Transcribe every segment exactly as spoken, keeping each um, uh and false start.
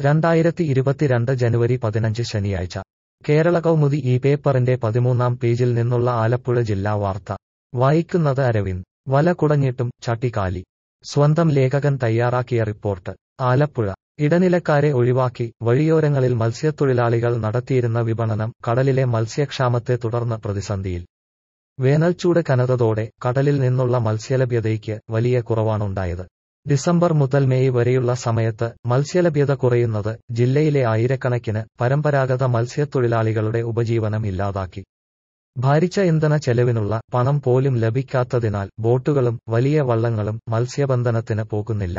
രണ്ടായിരത്തി ഇരുപത്തിരണ്ട് ജനുവരി പതിനഞ്ച് ശനിയാഴ്ച കേരള കൗമുദി ഈ പേപ്പറിന്റെ പതിമൂന്നാം പേജിൽ നിന്നുള്ള ആലപ്പുഴ ജില്ലാ വാർത്ത വായിക്കുന്നത് അരവിന്ദ്. വല കുടഞ്ഞിട്ടും ചട്ടികാലി. സ്വന്തം ലേഖകൻ തയ്യാറാക്കിയ റിപ്പോർട്ട്. ആലപ്പുഴ. ഇടനിലക്കാരെ ഒഴിവാക്കി വഴിയോരങ്ങളിൽ മത്സ്യത്തൊഴിലാളികൾ നടത്തിയിരുന്ന വിപണനം കടലിലെ മത്സ്യക്ഷാമത്തെ തുടർന്ന് പ്രതിസന്ധിയിൽ. വേനൽച്ചൂട് കനത്തതോടെ കടലിൽ നിന്നുള്ള മത്സ്യലഭ്യതയ്ക്ക് വലിയ കുറവാണുണ്ടായത്. ഡിസംബർ മുതൽ മെയ് വരെയുള്ള സമയത്ത് മത്സ്യലഭ്യത കുറയുന്നത് ജില്ലയിലെ ആയിരക്കണക്കിന് പരമ്പരാഗത മത്സ്യത്തൊഴിലാളികളുടെ ഉപജീവനം ഇല്ലാതാക്കി. ഭാരിച്ച ഇന്ധന ചെലവിനുള്ള പണം പോലും ലഭിക്കാത്തതിനാൽ ബോട്ടുകളും വലിയ വള്ളങ്ങളും മത്സ്യബന്ധനത്തിന് പോകുന്നില്ല.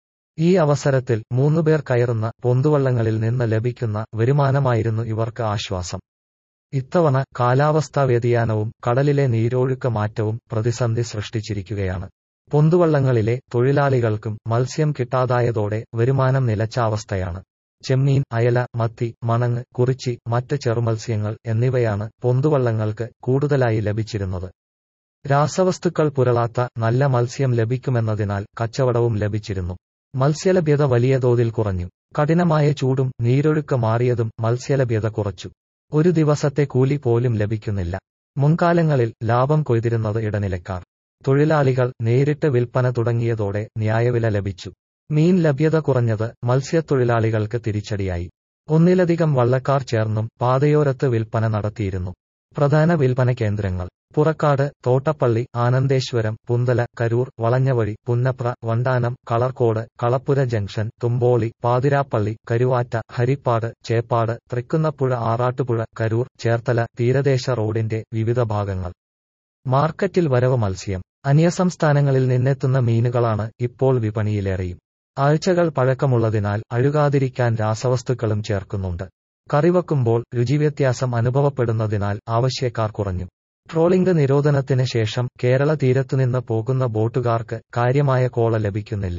ഈ അവസരത്തിൽ മൂന്നുപേർ കയറുന്ന പൊന്തുവള്ളങ്ങളിൽ നിന്ന് ലഭിക്കുന്ന വരുമാനമായിരുന്നു ഇവർക്ക് ആശ്വാസം. ഇത്തവണ കാലാവസ്ഥാ വ്യതിയാനവും കടലിലെ നീരൊഴുക്ക് മാറ്റവും പ്രതിസന്ധി സൃഷ്ടിച്ചിരിക്കുകയാണ്. പൊന്തുവള്ളങ്ങളിലെ തൊഴിലാളികൾക്കും മത്സ്യം കിട്ടാതായതോടെ വരുമാനം നിലച്ച അവസ്ഥയാണ്. ചെമ്മീൻ, അയല, മത്തി, മണങ്ങ്, കുറിച്ചി, മറ്റ് ചെറുമത്സ്യങ്ങൾ എന്നിവയാണ് പൊന്തുവള്ളങ്ങൾക്ക് കൂടുതലായി ലഭിച്ചിരുന്നത്. രാസവസ്തുക്കൾ പുരളാത്ത നല്ല മത്സ്യം ലഭിക്കുമെന്നതിനാൽ കച്ചവടവും ലഭിച്ചിരുന്നു. മത്സ്യലഭ്യത വലിയ തോതിൽ കുറഞ്ഞു. കഠിനമായ ചൂടും നീരൊഴുക്ക് മാറിയതും മത്സ്യലഭ്യത കുറച്ചു. ഒരു ദിവസത്തെ കൂലി പോലും ലഭിക്കുന്നില്ല. മുൻകാലങ്ങളിൽ ലാഭം കൊയ്തിരുന്നത് ഇടനിലക്കാർ. തൊഴിലാളികൾ നേരിട്ട് വിൽപ്പന തുടങ്ങിയതോടെ ന്യായവില ലഭിച്ചു. മീൻ ലഭ്യത കുറഞ്ഞത് മത്സ്യത്തൊഴിലാളികൾക്ക് തിരിച്ചടിയായി. ഒന്നിലധികം വള്ളക്കാർ ചേർന്നും പാതയോരത്ത് വിൽപ്പന നടത്തിയിരുന്നു. പ്രധാന വിൽപ്പന കേന്ദ്രങ്ങൾ: പുറക്കാട്, തോട്ടപ്പള്ളി, ആനന്ദേശ്വരം, പുന്തല, കരൂർ, വളഞ്ഞവഴി, പുന്നപ്ര, വണ്ടാനം, കളർക്കോട്, കളപ്പുര ജംഗ്ഷൻ, തുമ്പോളി, പാതിരാപ്പള്ളി, കരുവാറ്റ, ഹരിപ്പാട്, ചേപ്പാട്, തൃക്കുന്നപ്പുഴ, ആറാട്ടുപുഴ, കരൂർ, ചേർത്തല തീരദേശ റോഡിന്റെ വിവിധ ഭാഗങ്ങൾ. മാർക്കറ്റിൽ വരവ് മത്സ്യം. അന്യസംസ്ഥാനങ്ങളിൽ നിന്നെത്തുന്ന മീനുകളാണ് ഇപ്പോൾ വിപണിയിലേറെയും. ആഴ്ചകൾ പഴക്കമുള്ളതിനാൽ അഴുകാതിരിക്കാൻ രാസവസ്തുക്കളും ചേർക്കുന്നുണ്ട്. കറിവെക്കുമ്പോൾ രുചിവ്യത്യാസം അനുഭവപ്പെടുന്നതിനാൽ ആവശ്യക്കാർ കുറഞ്ഞു. ട്രോളിംഗ് നിരോധനത്തിന് ശേഷം കേരള തീരത്തുനിന്ന് പോകുന്ന ബോട്ടുകാർക്ക് കാര്യമായ കോള ലഭിക്കുന്നില്ല.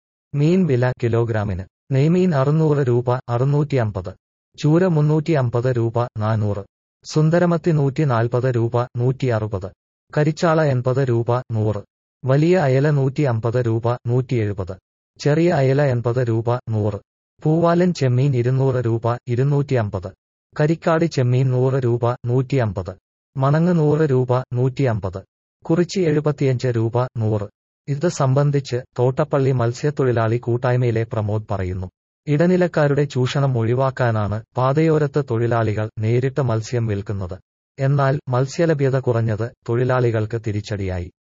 മീൻ വില കിലോഗ്രാമിന്: നെയ്മീൻ അറുന്നൂറ് രൂപ അറുന്നൂറ്റി അമ്പത്, ചൂര മുന്നൂറ്റി അമ്പത് രൂപ നാനൂറ്, സുന്ദരമത്തി നൂറ്റി നാൽപ്പത് രൂപ നൂറ്റി അറുപത്, കരിച്ചാള എൺപത് രൂപ നൂറ്, വലിയ അയല നൂറ്റി അമ്പത് രൂപ നൂറ്റി എഴുപത്, ചെറിയ അയല എൺപത് രൂപ നൂറ്, പൂവാലൻ ചെമ്മീൻ ഇരുന്നൂറ് രൂപ ഇരുന്നൂറ്റി അമ്പത്, കരിക്കാടി ചെമ്മീൻ നൂറ് രൂപ നൂറ്റി അമ്പത്, മണങ്ങ് നൂറ് രൂപ നൂറ്റി അമ്പത്, കുറിച്ചി എഴുപത്തിയഞ്ച് രൂപ നൂറ്. ഇത് സംബന്ധിച്ച് തോട്ടപ്പള്ളി മത്സ്യത്തൊഴിലാളി കൂട്ടായ്മയിലെ പ്രമോദ് പറയുന്നു. ഇടനിലക്കാരുടെ ചൂഷണം ഒഴിവാക്കാനാണ് പാതയോരത്ത് തൊഴിലാളികൾ നേരിട്ട് മത്സ്യം വിൽക്കുന്നത്. എന്നാൽ മത്സ്യലഭ്യത കുറഞ്ഞത് തൊഴിലാളികൾക്ക് തിരിച്ചടിയായി.